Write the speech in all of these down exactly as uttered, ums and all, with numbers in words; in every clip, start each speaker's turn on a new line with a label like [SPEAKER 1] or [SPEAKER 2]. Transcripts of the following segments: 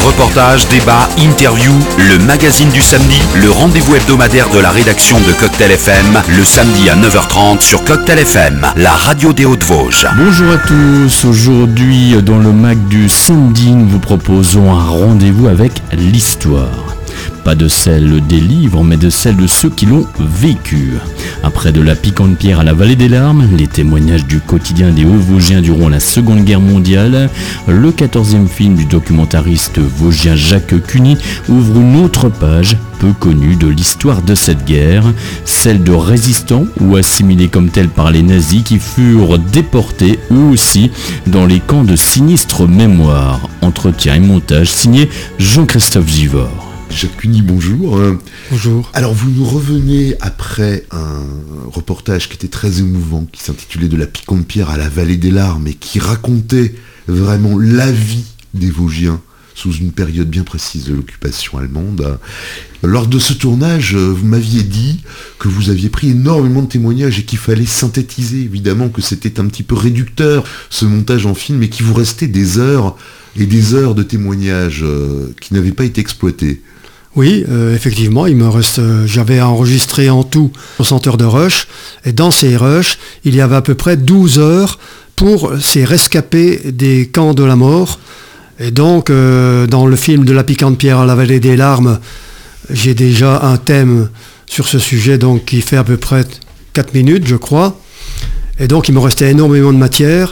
[SPEAKER 1] Reportages, débats, interviews, le magazine du samedi, le rendez-vous hebdomadaire de la rédaction de Cocktail F M, le samedi à neuf heures trente sur Cocktail F M, la radio des Hauts-de-Vosges.
[SPEAKER 2] Bonjour à tous, aujourd'hui dans le mag du samedi, nous vous proposons un rendez-vous avec l'histoire. Pas de celle des livres, mais de celle de ceux qui l'ont vécu. Après de la piquante pierre à la vallée des larmes, les témoignages du quotidien des Hauts-Vosgiens durant la Seconde Guerre mondiale, le quatorzième film du documentariste vosgien Jacques Cuny ouvre une autre page peu connue de l'histoire de cette guerre, celle de résistants ou assimilés comme tels par les nazis qui furent déportés eux aussi dans les camps de sinistre mémoire. Entretien et montage signé Jean-Christophe Givors.
[SPEAKER 3] Jacques Cuny, bonjour.
[SPEAKER 4] Bonjour.
[SPEAKER 3] Alors vous nous revenez après un reportage qui était très émouvant, qui s'intitulait « De la piquante pierre à la vallée des larmes » et qui racontait vraiment la vie des Vosgiens sous une période bien précise de l'occupation allemande. Lors de ce tournage, vous m'aviez dit que vous aviez pris énormément de témoignages et qu'il fallait synthétiser, évidemment que c'était un petit peu réducteur ce montage en film et qu'il vous restait des heures et des heures de témoignages euh, qui n'avaient pas été exploités.
[SPEAKER 4] Oui, euh, effectivement, il me reste, euh, j'avais enregistré en tout soixante heures de rush, et dans ces rushs, il y avait à peu près douze heures pour ces rescapés des camps de la mort. Et donc, euh, dans le film de la piquante pierre à la vallée des larmes, j'ai déjà un thème sur ce sujet, donc qui fait à peu près quatre minutes, je crois. Et donc, il me restait énormément de matière,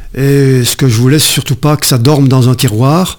[SPEAKER 4] et ce que je voulais, c'est surtout pas que ça dorme dans un tiroir.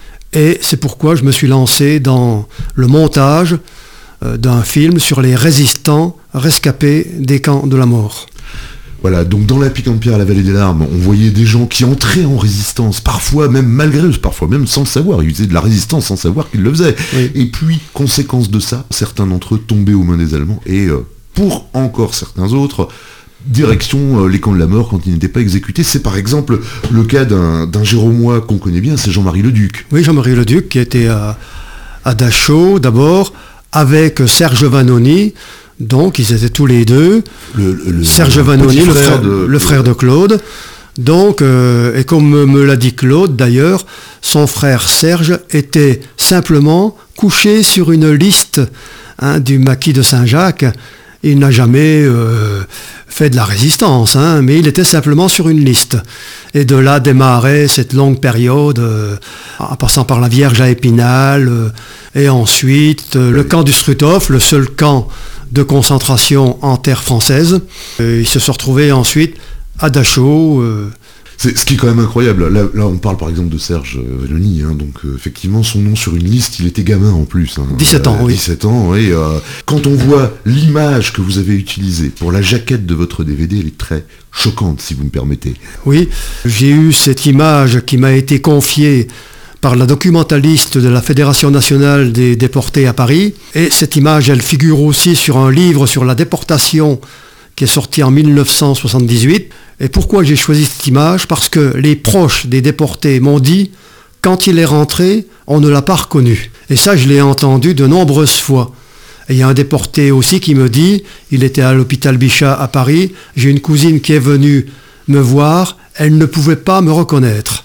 [SPEAKER 4] Et c'est pourquoi je me suis lancé dans le montage euh, d'un film sur les résistants rescapés des camps de la mort.
[SPEAKER 3] Voilà, donc dans la piquante pierre à la vallée des larmes, on voyait des gens qui entraient en résistance, parfois même malgré eux, parfois même sans le savoir. Ils faisaient de la résistance sans savoir qu'ils le faisaient. Oui. Et puis, conséquence de ça, certains d'entre eux tombaient aux mains des Allemands. Et euh, pour encore certains autres, direction euh, les camps de la mort quand ils n'étaient pas exécutés. C'est par exemple le cas d'un, d'un Géromois qu'on connaît bien, c'est Jean-Marie Leduc.
[SPEAKER 4] Oui, Jean-Marie Leduc qui était à, à Dachau d'abord, avec Serge Vanoni, donc ils étaient tous les deux. Le, le, Serge le Vanoni, le frère, de, le frère de Claude. Donc, euh, et comme me l'a dit Claude d'ailleurs, son frère Serge était simplement couché sur une liste hein, du maquis de Saint-Jacques. Il n'a jamais euh, fait de la résistance, hein, mais il était simplement sur une liste. Et de là démarrait cette longue période, euh, en passant par la Vierge à Épinal, euh, et ensuite euh, le camp du Struthof, le seul camp de concentration en terre française. Euh, il se sont retrouvés ensuite à Dachau. Euh,
[SPEAKER 3] C'est ce qui est quand même incroyable. Là, là on parle par exemple de Serge Vanoni, hein, donc euh, effectivement son nom sur une liste, il était gamin en plus. Hein,
[SPEAKER 4] dix-sept ans,
[SPEAKER 3] euh,
[SPEAKER 4] oui.
[SPEAKER 3] dix-sept ans, oui. Euh, quand on voit l'image que vous avez utilisée pour la jaquette de votre D V D, elle est très choquante, si vous me permettez.
[SPEAKER 4] Oui, j'ai eu cette image qui m'a été confiée par la documentaliste de la Fédération nationale des déportés à Paris. Et cette image, elle figure aussi sur un livre sur la déportation qui est sorti en mille neuf cent soixante-dix-huit. Et pourquoi j'ai choisi cette image ? Parce que les proches des déportés m'ont dit, quand il est rentré, on ne l'a pas reconnu. Et ça, je l'ai entendu de nombreuses fois. Et il y a un déporté aussi qui me dit, il était à l'hôpital Bichat à Paris, j'ai une cousine qui est venue me voir, elle ne pouvait pas me reconnaître.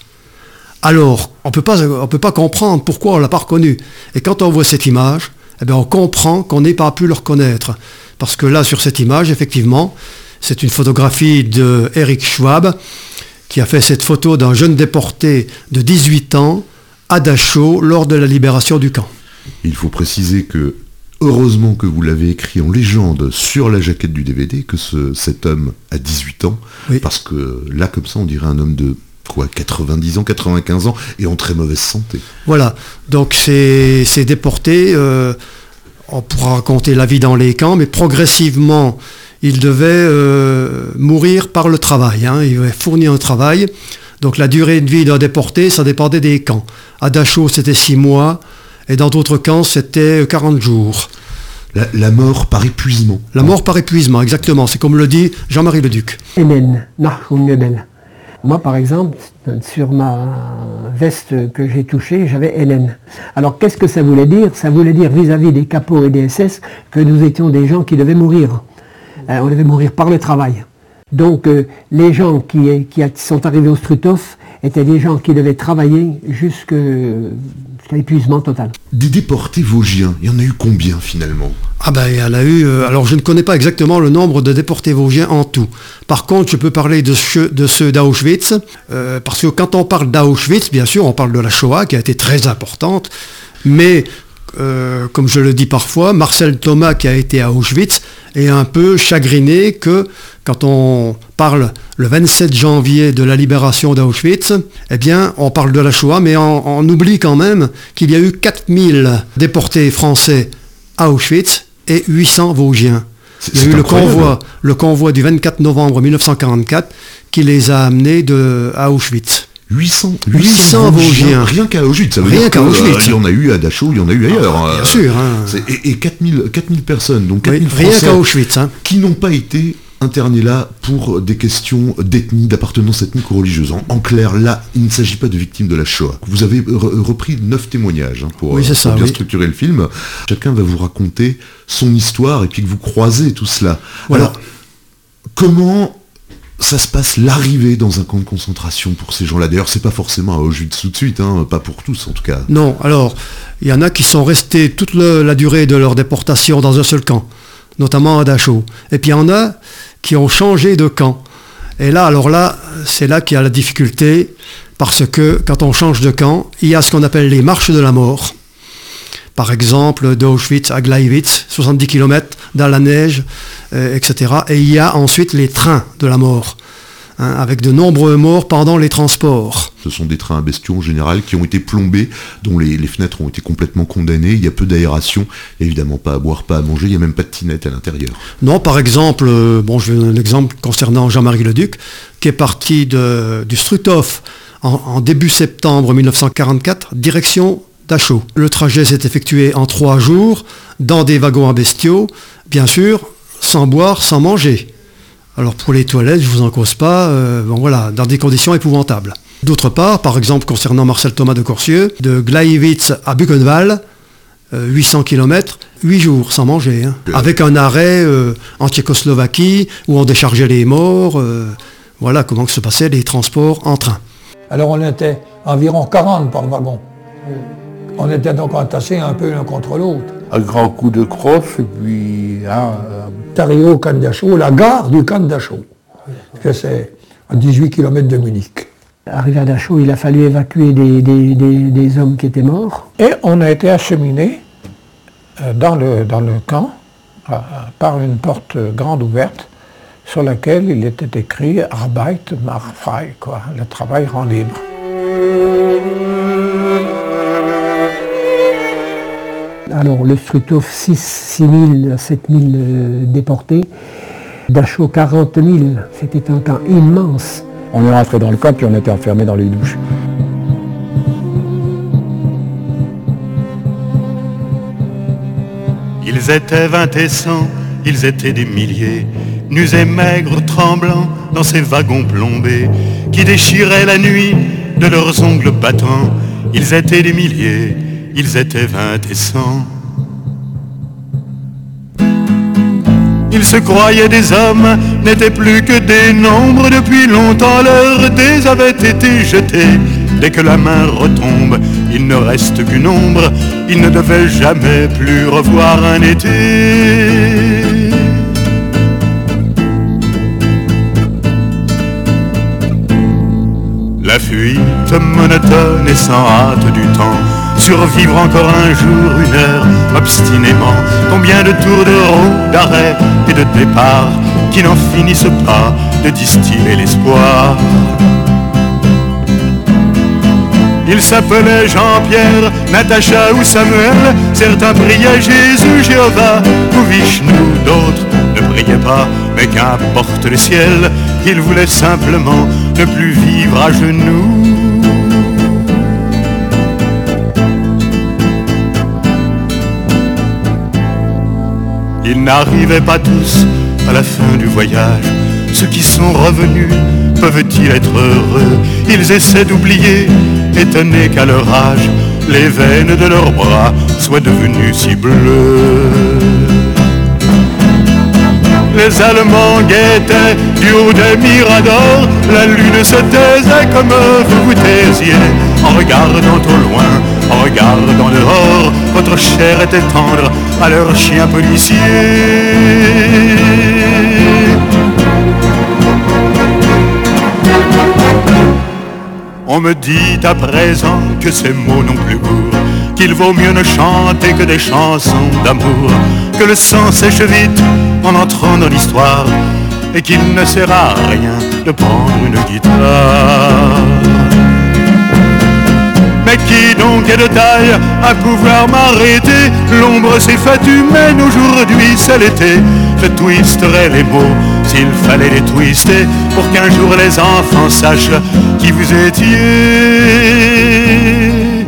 [SPEAKER 4] Alors, on peut pas, on peut pas comprendre pourquoi on ne l'a pas reconnu. Et quand on voit cette image, eh bien, on comprend qu'on n'ait pas pu le reconnaître. Parce que là, sur cette image, effectivement, c'est une photographie de Eric Schwab, qui a fait cette photo d'un jeune déporté de dix-huit ans à Dachau lors de la libération du camp.
[SPEAKER 3] Il faut préciser que, heureusement que vous l'avez écrit en légende sur la jaquette du D V D, que ce, cet homme a dix-huit ans, oui. Parce que là, comme ça, on dirait un homme de quoi, quatre-vingt-dix ans, quatre-vingt-quinze ans, et en très mauvaise santé.
[SPEAKER 4] Voilà, donc c'est, c'est déporté, euh, on pourra raconter la vie dans les camps, mais progressivement, il devait euh, mourir par le travail, hein. Il devait fournir un travail. Donc la durée de vie d'un déporté, ça dépendait des camps. À Dachau, c'était six mois, et dans d'autres camps, c'était quarante jours.
[SPEAKER 3] La, la mort par épuisement.
[SPEAKER 4] La mort par épuisement, exactement. C'est comme le dit Jean-Marie Leduc.
[SPEAKER 5] Moi, par exemple, sur ma veste que j'ai touchée, j'avais Hélène. Alors, qu'est-ce que ça voulait dire ? Ça voulait dire vis-à-vis des capots et des S S que nous étions des gens qui devaient mourir. Euh, on devait mourir par le travail. Donc euh, les gens qui, qui sont arrivés au Struthof étaient des gens qui devaient travailler jusqu'à l'épuisement total.
[SPEAKER 3] Des déportés vosgiens, il y en a eu combien finalement?
[SPEAKER 4] Ah ben, il y en a eu... Euh, alors, je ne connais pas exactement le nombre de déportés vosgiens en tout. Par contre, je peux parler de, ce, de ceux d'Auschwitz, euh, parce que quand on parle d'Auschwitz, bien sûr, on parle de la Shoah, qui a été très importante, mais, euh, comme je le dis parfois, Marcel Thomas, qui a été à Auschwitz, est un peu chagriné que, quand on parle le vingt-sept janvier de la libération d'Auschwitz, eh bien, on parle de la Shoah, mais on, on oublie quand même qu'il y a eu quatre mille déportés français à Auschwitz, et huit cents Vosgiens. Il y a eu le convoi, le convoi du vingt-quatre novembre mille neuf cent quarante-quatre qui les a amenés de, à Auschwitz.
[SPEAKER 3] huit cents,
[SPEAKER 4] huit cents Vosgiens.
[SPEAKER 3] Rien qu'à Auschwitz. Ça veut
[SPEAKER 4] Rien
[SPEAKER 3] dire
[SPEAKER 4] qu'à
[SPEAKER 3] que,
[SPEAKER 4] Auschwitz.
[SPEAKER 3] euh, il y en a eu à Dachau, il y en a eu ailleurs.
[SPEAKER 4] Ah, bien
[SPEAKER 3] euh,
[SPEAKER 4] sûr. Hein.
[SPEAKER 3] Et, et quatre mille, quatre mille personnes, donc quatre mille
[SPEAKER 4] Oui, rien
[SPEAKER 3] Français
[SPEAKER 4] qu'à Auschwitz. Hein.
[SPEAKER 3] qui n'ont pas été internés là pour des questions d'ethnie, d'appartenance ethnique ou religieuse. En, en clair, là, il ne s'agit pas de victimes de la Shoah. Vous avez re- repris neuf témoignages hein, pour,
[SPEAKER 4] oui, c'est
[SPEAKER 3] pour
[SPEAKER 4] ça,
[SPEAKER 3] bien
[SPEAKER 4] oui.
[SPEAKER 3] structurer le film. Chacun va vous raconter son histoire et puis que vous croisez tout cela.
[SPEAKER 4] Voilà.
[SPEAKER 3] Alors, comment ça se passe l'arrivée dans un camp de concentration pour ces gens-là? D'ailleurs, c'est pas forcément à Auschwitz tout de suite, hein, pas pour tous en tout cas.
[SPEAKER 4] Non, alors, il y en a qui sont restés toute le, la durée de leur déportation dans un seul camp, notamment à Dachau. Et puis il y en a qui ont changé de camp. Et là, alors là, c'est là qu'il y a la difficulté, parce que quand on change de camp, il y a ce qu'on appelle les marches de la mort. Par exemple, d'Auschwitz à Gleiwitz, soixante-dix kilomètres dans la neige, euh, et cetera. Et il y a ensuite les trains de la mort, hein, avec de nombreux morts pendant les transports.
[SPEAKER 3] Ce sont des trains à bestiaux en général qui ont été plombés, dont les, les fenêtres ont été complètement condamnées, il y a peu d'aération, évidemment pas à boire, pas à manger, il n'y a même pas de tinette à l'intérieur.
[SPEAKER 4] Non, par exemple, euh, bon, je vais donner un exemple concernant Jean-Marie Leduc, qui est parti de, du Struthof en, en début septembre mille neuf cent quarante-quatre, direction Dachau. Le trajet s'est effectué en trois jours, dans des wagons à bestiaux, bien sûr, sans boire, sans manger. Alors pour les toilettes, je ne vous en cause pas, euh, bon voilà, dans des conditions épouvantables. D'autre part, par exemple, concernant Marcel Thomas de Corsieux, de Gleiwitz à Buchenwald, euh, huit cents kilomètres, huit jours sans manger, hein,
[SPEAKER 3] Euh.
[SPEAKER 4] avec un arrêt euh, en Tchécoslovaquie, où on déchargeait les morts, euh, voilà comment que se passaient les transports en train.
[SPEAKER 6] Alors on était environ quarante par wagon. On était donc entassés un peu l'un contre l'autre.
[SPEAKER 7] Un grand coup de crosse et puis hein,
[SPEAKER 6] C'est arrivé au camp de Dachau, la gare du camp de Dachau. Parce que c'est à dix-huit kilomètres de Munich.
[SPEAKER 5] Arrivé à Dachau, il a fallu évacuer des, des, des, des hommes qui étaient morts.
[SPEAKER 8] Et on a été acheminés euh, dans, le, dans le camp euh, par une porte grande ouverte sur laquelle il était écrit « Arbeit macht frei », quoi, le travail rend libre.
[SPEAKER 5] Alors le Struthof, six mille, sept mille euh, déportés. Dachau, quarante mille. C'était un camp immense.
[SPEAKER 9] On est rentré dans le camp puis on était enfermés dans les douches.
[SPEAKER 10] Ils étaient vingt et cent, ils étaient des milliers, nus et maigres, tremblants dans ces wagons plombés, qui déchiraient la nuit de leurs ongles battants. Ils étaient des milliers, ils étaient vingt et cent. Ils se croyaient des hommes, n'étaient plus que des nombres. Depuis longtemps leurs dés avaient été jetés. Dès que la main retombe, il ne reste qu'une ombre. Ils ne devaient jamais plus revoir un été. La fuite monotone et sans hâte du temps, survivre encore un jour, une heure, obstinément. Combien de tours de roue, d'arrêt et de départ qui n'en finissent pas de distiller l'espoir. Ils s'appelaient Jean-Pierre, Natacha ou Samuel. Certains priaient Jésus, Jéhovah ou Vishnu. D'autres ne priaient pas, mais qu'importe le ciel. Ils voulaient simplement ne plus vivre à genoux. Ils n'arrivaient pas tous à la fin du voyage. Ceux qui sont revenus, peuvent-ils être heureux? Ils essaient d'oublier, étonnés qu'à leur âge, les veines de leurs bras soient devenues si bleues. les Allemands guettaient du haut des miradors. La lune se taisait comme vous vous taisiez, en regardant au loin, en regardant dehors. Votre chair était tendre à leur chien policier. On me dit à présent que ces mots n'ont plus goût, qu'il vaut mieux ne chanter que des chansons d'amour, que le sang sèche vite en entrant dans l'histoire, et qu'il ne sert à rien de prendre une guitare. Mais qui donc est de taille à pouvoir m'arrêter? L'ombre s'est faite humaine, aujourd'hui c'est l'été. Je twisterai les mots s'il fallait les twister, pour qu'un jour les enfants sachent qui vous étiez.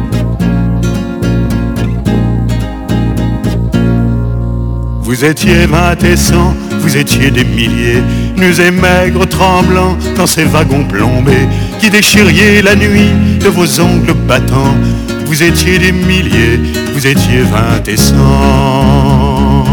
[SPEAKER 10] Vous étiez vingt et cent, vous étiez des milliers, nus et maigres, tremblants dans ces wagons plombés, qui déchiriez la nuit de vos ongles battants. Vous étiez des milliers, vous étiez vingt et cent.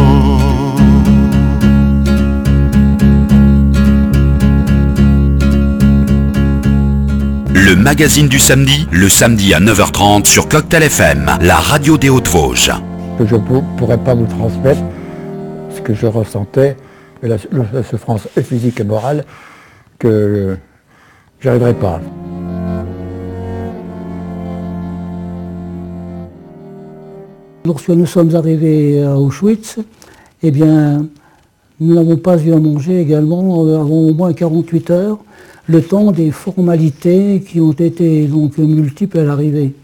[SPEAKER 1] Le magazine du samedi, le samedi à neuf heures trente sur Cocktail F M, la radio des Hauts-de-Vosges.
[SPEAKER 9] Que je ne pourrais pas vous transmettre ce que je ressentais, et la, la souffrance physique et morale, que j'y arriverais pas.
[SPEAKER 5] Lorsque nous sommes arrivés à Auschwitz, eh bien, nous n'avons pas eu à manger également avant au moins quarante-huit heures, le temps des formalités qui ont été donc multiples à l'arrivée.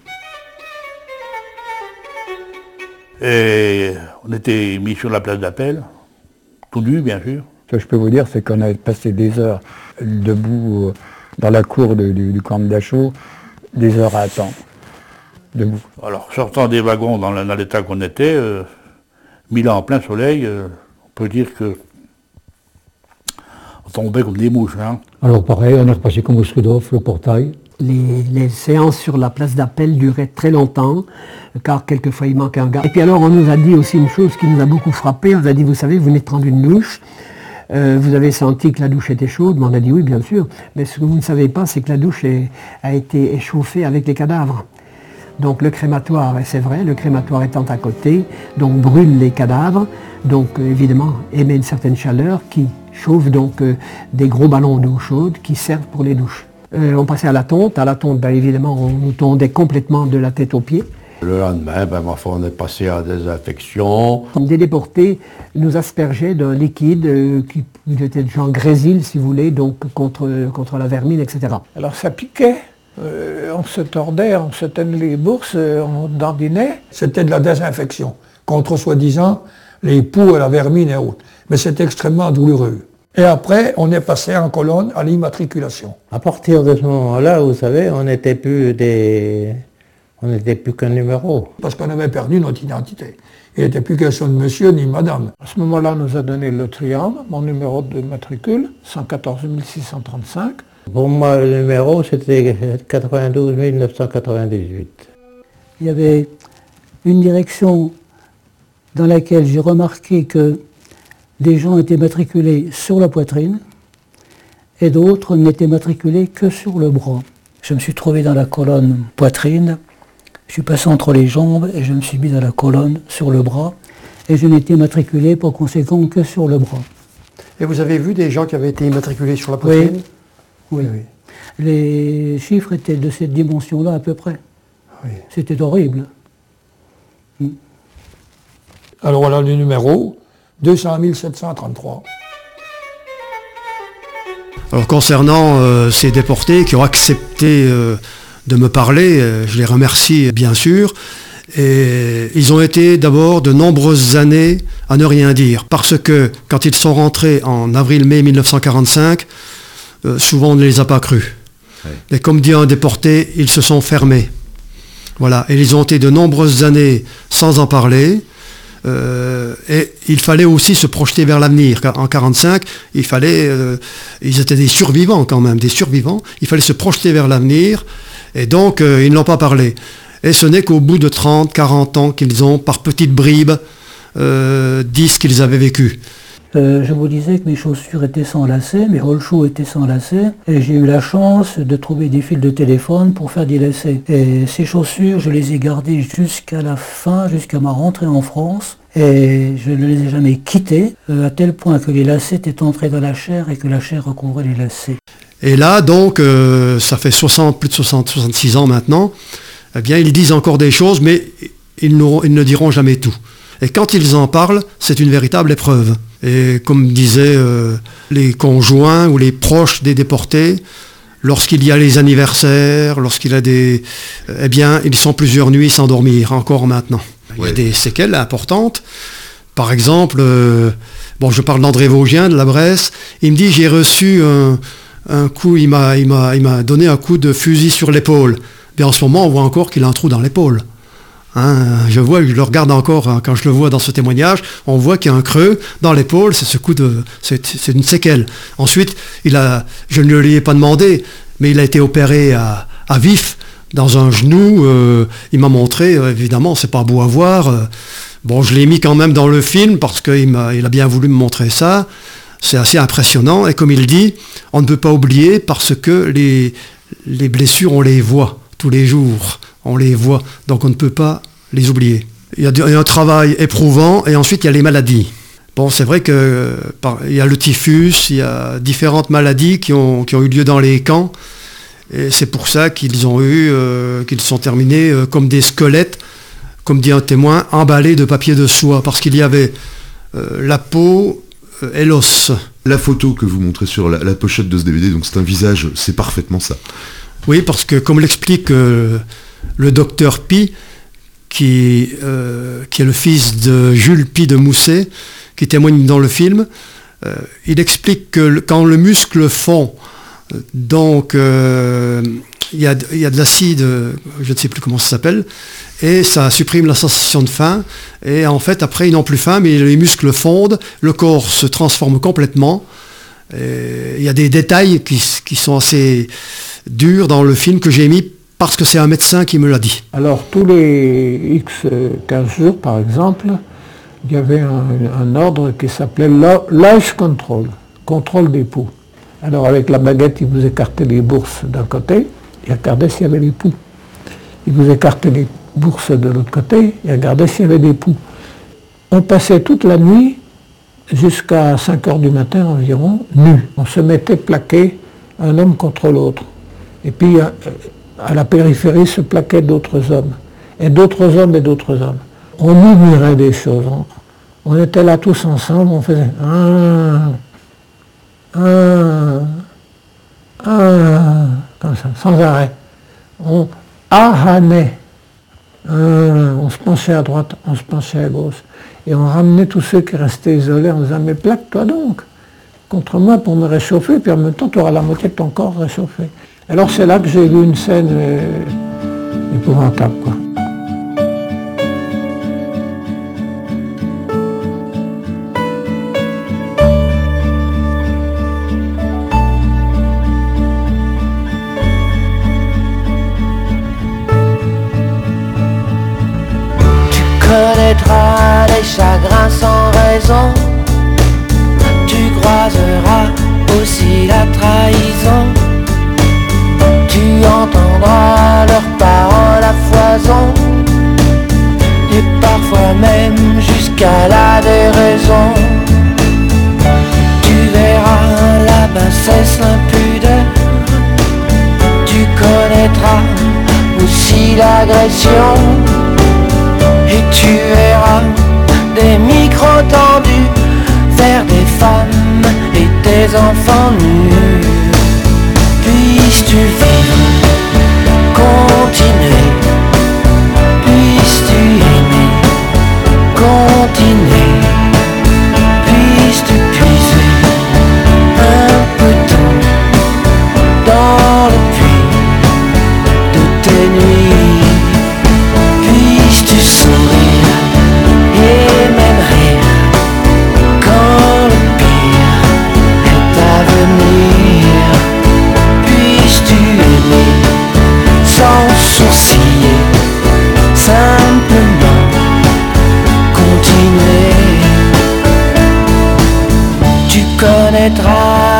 [SPEAKER 7] Et on était mis sur la place d'appel, tout nu bien sûr.
[SPEAKER 9] Ce que je peux vous dire, c'est qu'on a passé des heures debout dans la cour de, du, du camp de Dachau, des heures à attendre, debout.
[SPEAKER 7] Alors sortant des wagons dans, dans l'état qu'on était, euh, mis là en plein soleil, euh, on peut dire que on tombait comme des mouches. Hein.
[SPEAKER 11] Alors pareil, on est repassé comme au Strudhof, le portail.
[SPEAKER 12] Les, les séances sur la place d'appel duraient très longtemps, car quelquefois il manquait un gars. Et puis alors on nous a dit aussi une chose qui nous a beaucoup frappé, on nous a dit, vous savez, vous venez de prendre une douche, euh, vous avez senti que la douche était chaude, mais on a dit oui bien sûr, mais ce que vous ne savez pas, c'est que la douche est, a été échauffée avec les cadavres. Donc le crématoire, et c'est vrai, le crématoire étant à côté, donc brûle les cadavres, donc euh, évidemment émet une certaine chaleur qui chauffe donc euh, des gros ballons d'eau chaude qui servent pour les douches. Euh, on passait à la tonte. À la tonte, ben, évidemment, on nous tondait complètement de la tête aux pieds.
[SPEAKER 13] Le lendemain, ben, ma foi, on est passé à la désinfection.
[SPEAKER 12] Des déportés nous aspergeaient d'un liquide euh, qui était de genre grésil, si vous voulez, donc contre, contre la vermine, et cetera.
[SPEAKER 8] Alors ça piquait. Euh, on se tordait, on se tenait les bourses, euh, on dandinait.
[SPEAKER 6] C'était de la désinfection, contre soi-disant les poux et la vermine et autres. Mais c'était extrêmement douloureux. Et après, on est passé en colonne à l'immatriculation.
[SPEAKER 14] À partir de ce moment-là, vous savez, on n'était plus des... on n'était plus qu'un numéro.
[SPEAKER 6] Parce qu'on avait perdu notre identité. Il n'était plus question de monsieur ni madame.
[SPEAKER 8] À ce moment-là, on nous a donné le triangle, mon numéro de matricule, cent quatorze mille six cent trente-cinq.
[SPEAKER 14] Pour moi, le numéro, c'était quatre-vingt-douze mille neuf cent quatre-vingt-dix-huit.
[SPEAKER 5] Il y avait une direction dans laquelle j'ai remarqué que des gens étaient matriculés sur la poitrine et d'autres n'étaient matriculés que sur le bras. Je me suis trouvé dans la colonne poitrine, je suis passé entre les jambes et je me suis mis dans la colonne sur le bras et je n'étais matriculé par conséquent que sur le bras.
[SPEAKER 4] Et vous avez vu des gens qui avaient été immatriculés sur la poitrine?
[SPEAKER 5] Oui. Oui. oui. Les chiffres étaient de cette dimension-là à peu près. Oui. C'était horrible.
[SPEAKER 6] Hmm. Alors voilà le numéro. deux cent mille sept cent trente-trois.
[SPEAKER 4] Alors concernant euh, ces déportés qui ont accepté euh, de me parler, euh, je les remercie bien sûr. Et ils ont été d'abord de nombreuses années à ne rien dire. Parce que quand ils sont rentrés en avril-mai mille neuf cent quarante-cinq, euh, souvent on ne les a pas crus. Ouais. Et comme dit un déporté, ils se sont fermés. Voilà. Et ils ont été de nombreuses années sans en parler. Euh, et il fallait aussi se projeter vers l'avenir. En quarante-cinq, il fallait, euh, ils étaient des survivants quand même, des survivants. Il fallait se projeter vers l'avenir, et donc euh, ils n'ont pas parlé. Et ce n'est qu'au bout de trente, quarante ans qu'ils ont, par petites bribes, euh, dit ce qu'ils avaient vécu.
[SPEAKER 5] Euh, je vous disais que mes chaussures étaient sans lacets, mes roll-shoes étaient sans lacets, et j'ai eu la chance de trouver des fils de téléphone pour faire des lacets. Et ces chaussures, je les ai gardées jusqu'à la fin, jusqu'à ma rentrée en France, et je ne les ai jamais quittées, euh, à tel point que les lacets étaient entrés dans la chair et que la chair recouvrait les lacets.
[SPEAKER 4] Et là, donc, euh, ça fait soixante, plus de soixante, soixante-six ans maintenant, eh bien, ils disent encore des choses, mais ils, ils ne diront jamais tout. Et quand ils en parlent, c'est une véritable épreuve. Et comme disaient euh, les conjoints ou les proches des déportés, lorsqu'il y a les anniversaires, lorsqu'il y a des... Eh bien, ils sont plusieurs nuits sans dormir, encore maintenant. Il y a des séquelles importantes. Par exemple, euh, bon, je parle d'André Vaugien de la Bresse, il me dit, j'ai reçu un, un coup, il m'a, il m'a, il m'a donné un coup de fusil sur l'épaule. Mais en ce moment, on voit encore qu'il a un trou dans l'épaule. Hein, je vois, je le regarde encore, hein, quand je le vois dans ce témoignage, on voit qu'il y a un creux dans l'épaule, c'est ce coup de, c'est, c'est une séquelle. Ensuite, il a, je ne lui ai pas demandé, mais il a été opéré à, à vif, dans un genou, euh, il m'a montré, euh, évidemment, c'est pas beau à voir, euh, bon, je l'ai mis quand même dans le film, parce qu'il m'a, il a bien voulu me montrer ça, c'est assez impressionnant, et comme il dit, on ne peut pas oublier, parce que les, les blessures, on les voit tous les jours. On les voit, donc on ne peut pas les oublier. Il y a un travail éprouvant, et ensuite il y a les maladies. Bon, c'est vrai qu'il y a le typhus, il y a différentes maladies qui ont, qui ont eu lieu dans les camps, et c'est pour ça qu'ils ont eu, euh, qu'ils sont terminés euh, comme des squelettes, comme dit un témoin, emballés de papier de soie, parce qu'il y avait euh, la peau euh, et l'os.
[SPEAKER 3] La photo que vous montrez sur la, la pochette de ce D V D, donc c'est un visage, c'est parfaitement ça.
[SPEAKER 4] Oui, parce que comme l'explique euh, le docteur Pi, qui, euh, qui est le fils de Jules Pi de Mousset, qui témoigne dans le film, euh, il explique que le, quand le muscle fond, donc euh, il y a, y a de l'acide, je ne sais plus comment ça s'appelle, et ça supprime la sensation de faim, et en fait après ils n'ont plus faim, mais les muscles fondent, le corps se transforme complètement. Il y a des détails qui, qui sont assez durs dans le film que j'ai mis parce que c'est un médecin qui me l'a dit.
[SPEAKER 8] Alors tous les X quinze jours par exemple, il y avait un, un ordre qui s'appelait life control, contrôle des poux. Alors avec la baguette, il vous écartait les bourses d'un côté, il regardait s'il y avait des poux. Il vous écartait les bourses de l'autre côté, il regardait s'il y avait des poux. On passait toute la nuit jusqu'à cinq heures du matin environ, nus. On se mettait plaqué un homme contre l'autre. Et puis à la périphérie se plaquaient d'autres hommes. Et d'autres hommes et d'autres hommes. On murmurait des choses. On était là tous ensemble, on faisait un, un, un, comme ça, sans arrêt. On ahanait. Un, on se penchait à droite, on se penchait à gauche. Et on ramenait tous ceux qui restaient isolés en disant « Mais plaque-toi donc contre moi pour me réchauffer, puis en même temps tu auras la moitié de ton corps réchauffé. » Alors c'est là que j'ai vu une scène euh, épouvantable, quoi.
[SPEAKER 15] Connaîtras les chagrins sans raison, tu croiseras aussi la trahison, tu entendras leurs paroles à foison, et parfois même jusqu'à la déraison. Tu verras la bassesse, l'impudeur, tu connaîtras aussi l'agression. Et tu verras des micros tendus vers des femmes et des enfants nus. Puisses-tu vivre, continuer, puisses-tu aimer, continuer, puisses-tu puiser un peu d'eau dans le puits de tes nuits. Puisses-tu sourire et même rire quand le pire est à venir. Puisses-tu aimer sans sourcil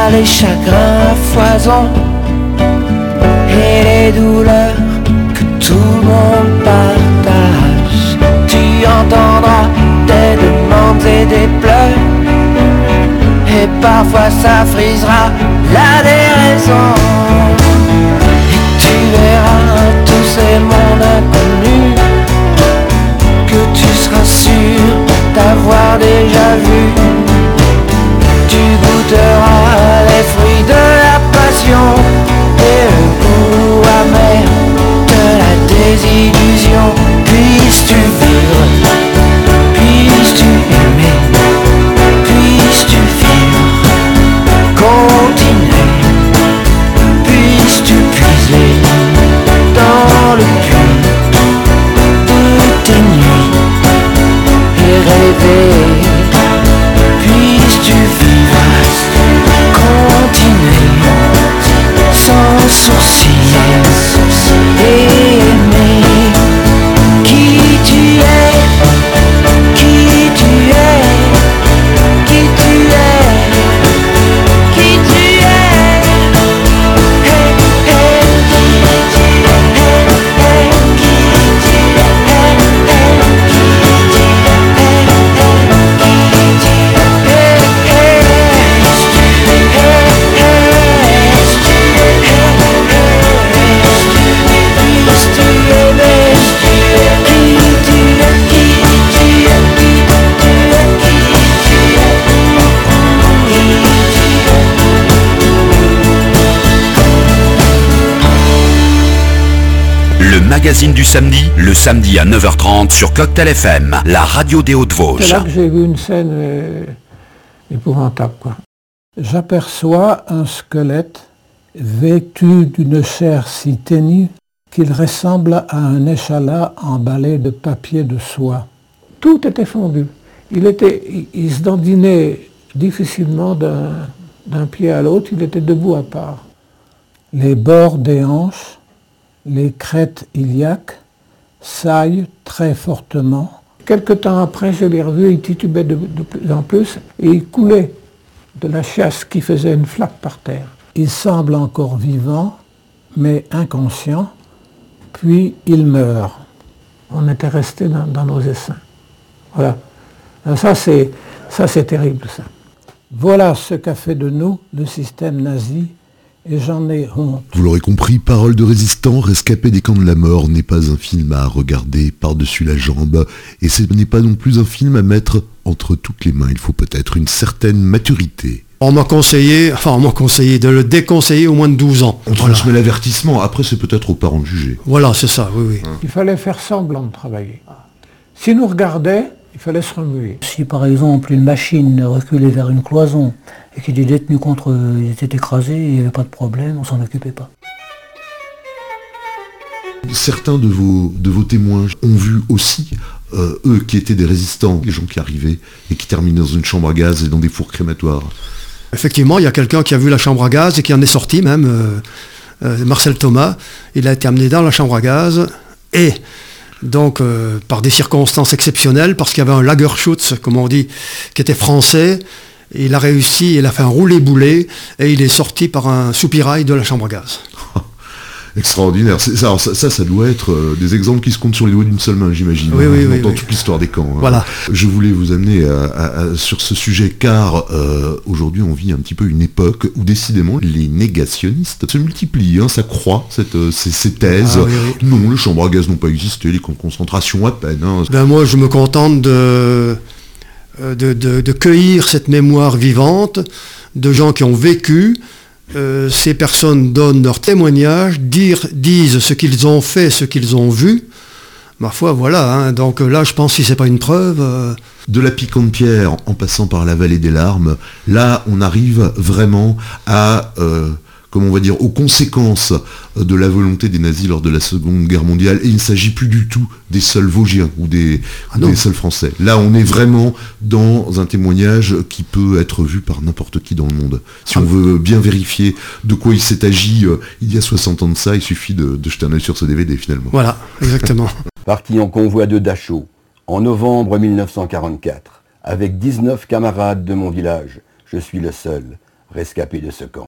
[SPEAKER 15] les chagrins à foison et les douleurs que tout le monde partage. Tu entendras des demandes et des pleurs, et parfois ça frisera la déraison. Et tu verras tous ces mondes inconnus que tu seras sûr d'avoir déjà vu. Tu goûteras les fruits de la passion et le goût amer de la désillusion. Puisses-tu vivre, puisses-tu aimer, puisses-tu vivre, continuer, puisses-tu puiser dans le puits de tes nuits et rêver. Puisses-tu vivre, continuer sans sourcil et aimer qui tu es, qui tu es, qui tu es, qui tu es. Hey, hey, qui tu es, hey, hey, qui tu es, hey, hey, qui tu es, hey, hey, qui tu es.
[SPEAKER 1] Le magazine du samedi, le samedi à neuf heures trente sur Cocktail F M, la radio des
[SPEAKER 8] C'est
[SPEAKER 1] Hauts-de-Vosges.
[SPEAKER 8] là que j'ai vu une scène euh, épouvantable, quoi. J'aperçois un squelette vêtu d'une chair si ténue qu'il ressemble à un échalas emballé de papier de soie. Tout était fondu. Il, était, il, il se dandinait difficilement d'un, d'un pied à l'autre, il était debout à part. Les bords des hanches, les crêtes iliaques, saillent très fortement. Quelque temps après, je l'ai revu, il titubait de, de plus en plus et il coulait de la chiasse qui faisait une flaque par terre. Il semble encore vivant, mais inconscient, puis il meurt. On était resté dans, dans nos essaims. Voilà. Alors ça, c'est, ça, c'est terrible, ça. Voilà ce qu'a fait de nous le système nazi, et j'en ai honte.
[SPEAKER 3] Vous l'aurez compris, Parole de résistant, rescapé des camps de la mort n'est pas un film à regarder par-dessus la jambe, et ce n'est pas non plus un film à mettre entre toutes les mains. Il faut peut-être une certaine maturité.
[SPEAKER 4] On m'a conseillé, enfin on m'a conseillé de le déconseiller au moins de douze ans.
[SPEAKER 3] On
[SPEAKER 4] Voilà.
[SPEAKER 3] transmet l'avertissement, après c'est peut-être aux parents de juger.
[SPEAKER 4] Voilà, c'est ça, oui, oui.
[SPEAKER 8] Il fallait faire semblant de travailler. S'ils nous regardaient, il fallait se remuer.
[SPEAKER 5] Si par exemple une machine reculait vers une cloison et qu'il est détenu contre, il était écrasé, il n'y avait pas de problème, on s'en occupait pas.
[SPEAKER 3] Certains de vos, de vos témoins ont vu aussi, euh, eux qui étaient des résistants, les gens qui arrivaient et qui terminaient dans une chambre à gaz et dans des fours crématoires.
[SPEAKER 4] Effectivement, il y a quelqu'un qui a vu la chambre à gaz et qui en est sorti même, euh, euh, Marcel Thomas. Il a été amené dans la chambre à gaz et donc euh, par des circonstances exceptionnelles, parce qu'il y avait un Lagerschutz, comme on dit, qui était français. Il a réussi, il a fait un roulé-boulé et il est sorti par un soupirail de la chambre à gaz.
[SPEAKER 3] Extraordinaire. C'est, alors, ça, ça, ça doit être euh, des exemples qui se comptent sur les doigts d'une seule main, j'imagine.
[SPEAKER 4] Oui,
[SPEAKER 3] hein,
[SPEAKER 4] oui, oui,
[SPEAKER 3] dans
[SPEAKER 4] oui.
[SPEAKER 3] toute l'histoire des camps. hein.
[SPEAKER 4] Voilà.
[SPEAKER 3] Je voulais vous amener à, à- à- sur ce sujet car euh, aujourd'hui on vit un petit peu une époque où décidément les négationnistes se multiplient, hein, ça croît, cette, euh, ces, ces thèses.
[SPEAKER 4] Ah, oui, oui.
[SPEAKER 3] Non, les chambres à gaz n'ont pas existé, les camps de concentration à peine. hein.
[SPEAKER 4] Ben moi, je me contente de, de, de- de cueillir cette mémoire vivante de gens qui ont vécu. Euh, ces personnes donnent leur témoignage, dire, disent ce qu'ils ont fait, ce qu'ils ont vu. Ma foi, voilà. hein. Donc là, je pense que si c'est pas une preuve... euh,
[SPEAKER 3] De la Piquante-Pierre en passant par la vallée des larmes, là on arrive vraiment à, euh, comment on va dire, aux conséquences de la volonté des nazis lors de la Seconde Guerre mondiale. Et il ne s'agit plus du tout des seuls Vosgiens ou des,
[SPEAKER 4] Ah
[SPEAKER 3] ou
[SPEAKER 4] non.
[SPEAKER 3] des seuls Français. Là on est vraiment dans un témoignage qui peut être vu par n'importe qui dans le monde. Si
[SPEAKER 4] Ah.
[SPEAKER 3] on veut bien vérifier de quoi il s'est agi euh, il y a soixante ans de ça, il suffit de, de jeter un œil sur ce D V D finalement.
[SPEAKER 4] Voilà, exactement.
[SPEAKER 16] Parti en convoi de Dachau, en novembre mille neuf cent quarante-quatre, avec dix-neuf camarades de mon village, je suis le seul rescapés de ce camp.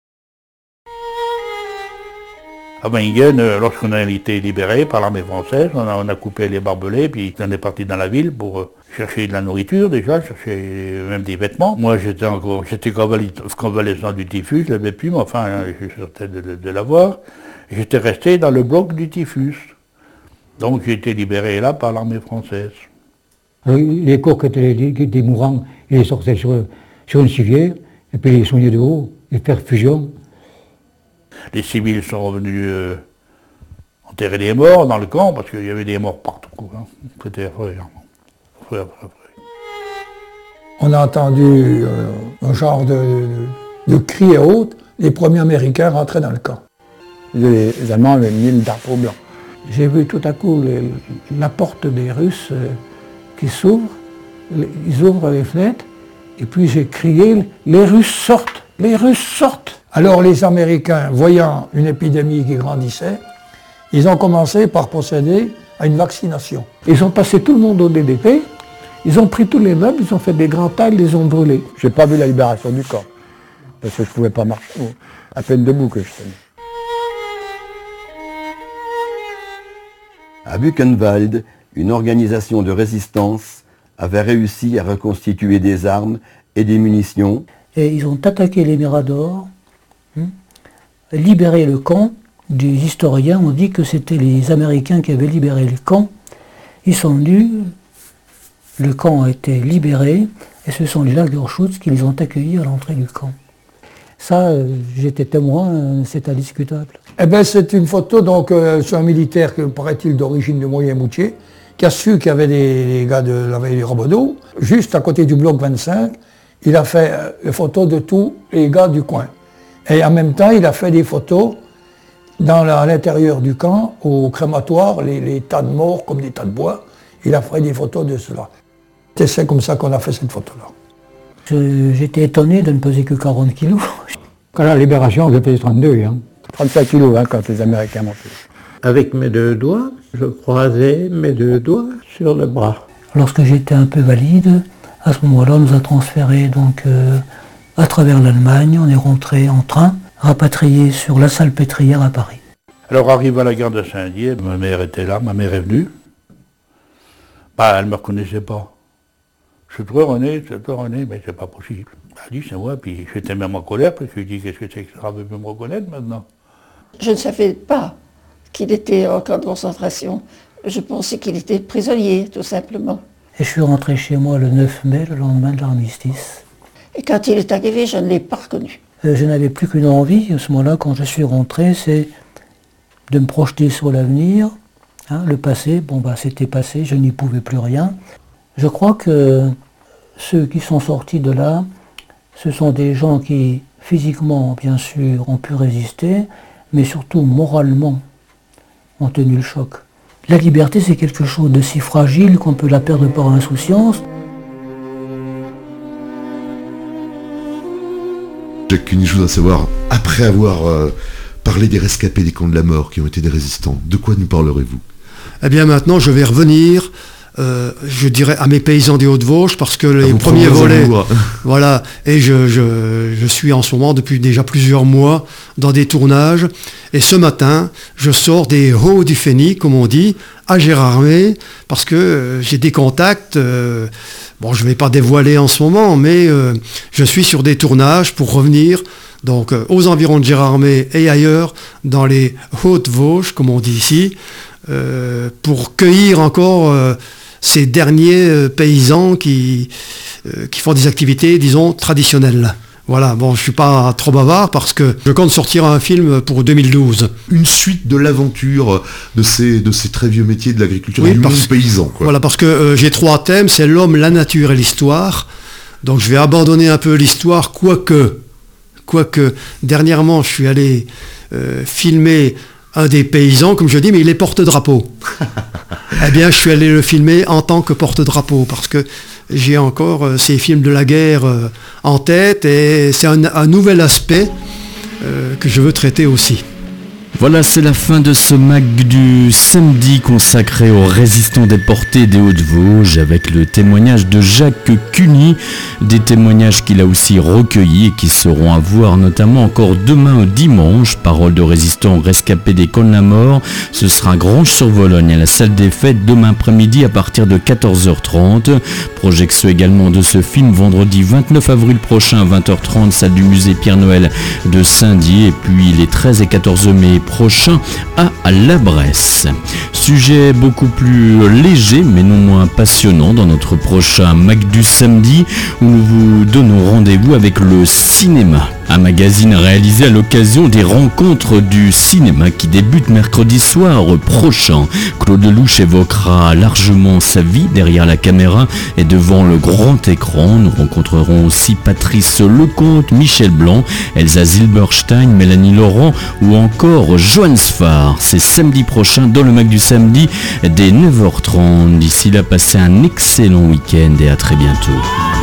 [SPEAKER 7] À Weingen, euh, lorsqu'on a été libéré par l'armée française, on a, on a coupé les barbelés, puis on est parti dans la ville pour euh, chercher de la nourriture déjà, chercher même des vêtements. Moi j'étais encore, j'étais convalescent du typhus, je l'avais plus, mais enfin hein, je sortais de, de, de l'avoir. J'étais resté dans le bloc du typhus. Donc j'ai été libéré là par l'armée française.
[SPEAKER 11] Les corps qui étaient des mourants, ils les sortaient sur, sur une civière, et puis les soignaient de haut, les perfusions.
[SPEAKER 7] Les civils sont revenus euh, enterrer les morts dans le camp, parce qu'il y avait des morts partout. Hein. C'était affreux. Affreux, affreux.
[SPEAKER 6] On a entendu euh, un genre de, de, de cri et autres. Les premiers Américains rentraient dans le camp.
[SPEAKER 9] Les, les Allemands avaient mis le drapeau blanc.
[SPEAKER 8] J'ai vu tout à coup les, la porte des Russes euh, qui s'ouvre, les, ils ouvrent les fenêtres, et puis j'ai crié « Les Russes sortent! Les Russes sortent !»
[SPEAKER 6] Alors les Américains, voyant une épidémie qui grandissait, ils ont commencé par procéder à une vaccination.
[SPEAKER 8] Ils ont passé tout le monde au D D P, ils ont pris tous les meubles, ils ont fait des grands tas, ils les ont brûlés.
[SPEAKER 9] J'ai pas vu la libération du camp, parce que je pouvais pas marcher, à peine debout que je tenais.
[SPEAKER 16] À Buchenwald, une organisation de résistance avait réussi à reconstituer des armes et des munitions.
[SPEAKER 5] Et ils ont attaqué les Miradors, hein, libéré le camp. Des historiens ont dit que c'était les Américains qui avaient libéré le camp. Ils sont venus, le camp a été libéré, et ce sont les Lagerschutz qui les ont accueillis à l'entrée du camp. Ça, euh, j'étais témoin, euh, c'est indiscutable.
[SPEAKER 6] Eh bien, c'est une photo, donc, euh, sur un militaire, que paraît-il d'origine de Moyen-Moutier, qui a su qu'il y avait des, des gars de la vallée du Robodeau. Juste à côté du bloc vingt-cinq, il a fait euh, les photos de tous les gars du coin. Et en même temps, il a fait des photos dans la, à l'intérieur du camp, au crématoire, les, les tas de morts comme des tas de bois. Il a fait des photos de cela. Et c'est comme ça qu'on a fait cette photo-là.
[SPEAKER 5] J'étais étonné de ne peser que quarante kilos.
[SPEAKER 11] Quand la libération, j'ai pesé trente-deux. Hein.
[SPEAKER 9] trente-cinq kilos hein, quand les Américains m'ont fait.
[SPEAKER 14] Avec mes deux doigts, je croisais mes deux doigts sur le bras.
[SPEAKER 5] Lorsque j'étais un peu valide, à ce moment-là, on nous a transférés donc, euh, à travers l'Allemagne. On est rentré en train, rapatrié sur la Salpêtrière à Paris.
[SPEAKER 7] Alors arrive à la gare de Saint-Dié, ma mère était là, ma mère est venue. Bah, elle ne me reconnaissait pas. C'est toi René, c'est toi René, mais c'est pas possible. Elle dit c'est moi, puis j'étais même en colère, parce que je lui ai dit qu'est-ce que c'est que ça veut me reconnaître maintenant.
[SPEAKER 17] Je ne savais pas qu'il était en camp de concentration. Je pensais qu'il était prisonnier, tout simplement.
[SPEAKER 5] Et je suis rentré chez moi le neuf mai, le lendemain de l'armistice.
[SPEAKER 17] Et quand il est arrivé, je ne l'ai pas reconnu.
[SPEAKER 5] Euh, je n'avais plus qu'une envie, à ce moment-là, quand je suis rentré, c'est de me projeter sur l'avenir. Hein, le passé, bon bah c'était passé, je n'y pouvais plus rien. Je crois que ceux qui sont sortis de là, ce sont des gens qui, physiquement, bien sûr, ont pu résister, mais surtout, moralement, ont tenu le choc. La liberté, c'est quelque chose de si fragile qu'on peut la perdre par insouciance.
[SPEAKER 3] J'ai qu'une chose à savoir, après avoir euh, parlé des rescapés des camps de la mort qui ont été des résistants, de quoi nous parlerez-vous?
[SPEAKER 4] Eh bien maintenant, je vais revenir, euh, je dirais, à mes paysans des Hauts-de-Vosges, parce que les premiers volets, voilà, et je, je, je suis en ce moment depuis déjà plusieurs mois dans des tournages, et ce matin, je sors des Hauts du Fénis, comme on dit, à Gérardmer, parce que euh, j'ai des contacts, euh, bon, je ne vais pas dévoiler en ce moment, mais euh, je suis sur des tournages pour revenir donc euh, aux environs de Gérardmer et ailleurs, dans les Hautes-Vosges, comme on dit ici, Euh, pour cueillir encore euh, ces derniers euh, paysans qui, euh, qui font des activités, disons, traditionnelles. Voilà, bon, je ne suis pas trop bavard parce que je compte sortir un film pour deux mille douze.
[SPEAKER 3] Une suite de l'aventure de ces, de ces très vieux métiers de l'agriculture,
[SPEAKER 4] oui,
[SPEAKER 3] du
[SPEAKER 4] parce,
[SPEAKER 3] monde paysan. Quoi.
[SPEAKER 4] Voilà, parce que euh, j'ai trois thèmes, c'est l'homme, la nature et l'histoire. Donc je vais abandonner un peu l'histoire, quoique, quoique dernièrement je suis allé euh, filmer un des paysans, comme je dis, mais il est porte-drapeau. Eh bien, je suis allé le filmer en tant que porte-drapeau, parce que j'ai encore euh, ces films de la guerre euh, en tête, et c'est un, un nouvel aspect euh, que je veux traiter aussi.
[SPEAKER 2] Voilà, c'est la fin de ce mag du samedi consacré aux résistants déportés des Hauts-de-Vosges avec le témoignage de Jacques Cuny, des témoignages qu'il a aussi recueillis et qui seront à voir notamment encore demain au dimanche. Paroles de résistants rescapés des camps de la mort. Ce sera Granges-sur-Vologne à la salle des fêtes demain après-midi à partir de quatorze heures trente. Projection également de ce film vendredi vingt-neuf avril prochain à vingt heures trente, salle du musée Pierre-Noël de Saint-Dié, et puis les treize et quatorze mai prochains à La Bresse. Sujet beaucoup plus léger mais non moins passionnant dans notre prochain Mag du samedi où nous vous donnons rendez-vous avec le cinéma. Un magazine réalisé à l'occasion des rencontres du cinéma qui débute mercredi soir prochain. Claude Lelouch évoquera largement sa vie derrière la caméra et devant le grand écran. Nous rencontrerons aussi Patrice Lecomte, Michel Blanc, Elsa Zilberstein, Mélanie Laurent ou encore Johannes Farr. C'est samedi prochain dans le Mag du samedi dès neuf heures trente. D'ici là, passez un excellent week-end et à très bientôt.